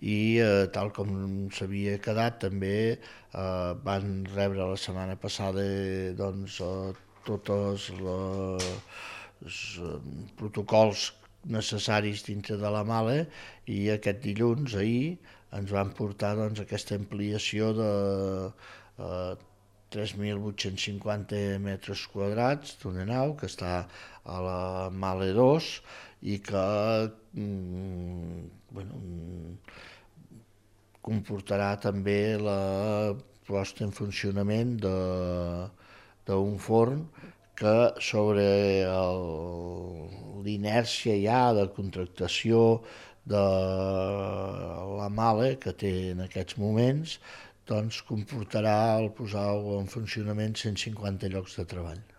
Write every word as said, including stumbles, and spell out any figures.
i eh, tal com s'havia quedat també eh, van rebre la setmana passada doncs, eh, tots els eh, protocols necessaris dintre de la Male i aquest dilluns, ahir, ens van portar doncs, aquesta ampliació de eh, tres mil vuit-cents cinquanta metres quadrats d'una nau que està a la Male dos i que mm, bueno, comportarà també la posta en funcionament d'un forn que sobre l'inèrcia ja de contractació de la Male que té en aquests moments doncs comportarà el posar en funcionament cent cinquanta llocs de treball.